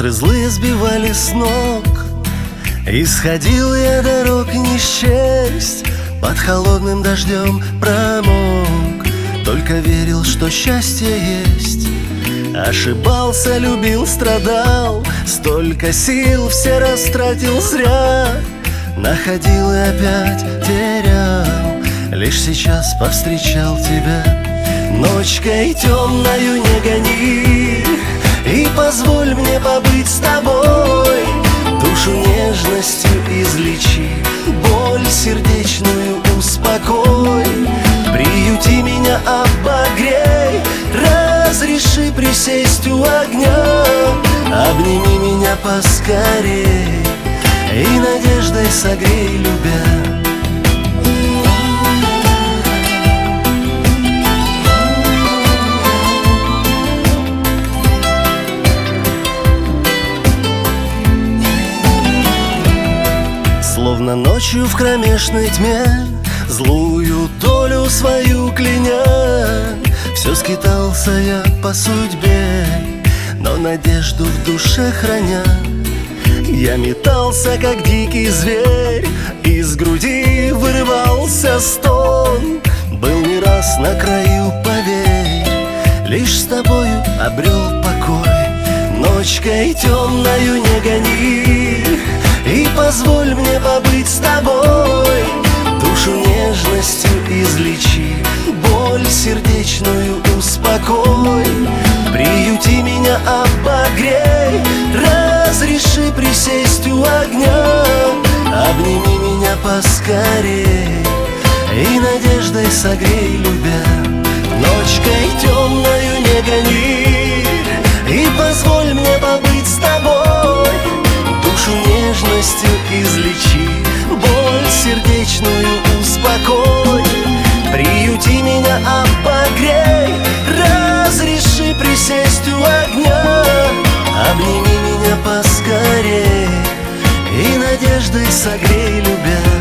Ветры злые сбивали с ног, исходил я дорог не счесть, под холодным дождем промок. Только верил, что счастье есть. Ошибался, любил, страдал, столько сил все растратил зря. Находил и опять терял, лишь сейчас повстречал тебя. Ночкой темною не гони, и позволь мне побыть с тобой. Душу нежностью излечи, боль сердечную успокой. Приюти меня, обогрей, разреши присесть у огня. Обними меня поскорей и надеждой согрей, любя. Словно ночью в кромешной тьме, злую долю свою кляня, все скитался я по судьбе, но надежду в душе храня. Я метался, как дикий зверь, из груди вырывался стон. Был не раз на краю, поверь, лишь с тобою обрел покой. Ночкой темною не гони, и позволь мне побыть с тобой. Душу нежностью излечи, боль сердечную успокой. Приюти меня, обогрей, разреши присесть у огня. Обними меня поскорей и надеждой согрей, любя. Ночкой темною не гони, и позволь мне побыть с тобой. Душу нежностью излечи, боль сердечную успокой. Приюти меня, обогрей, разреши присесть у огня. Обними меня поскорей и надеждой согрей, любя.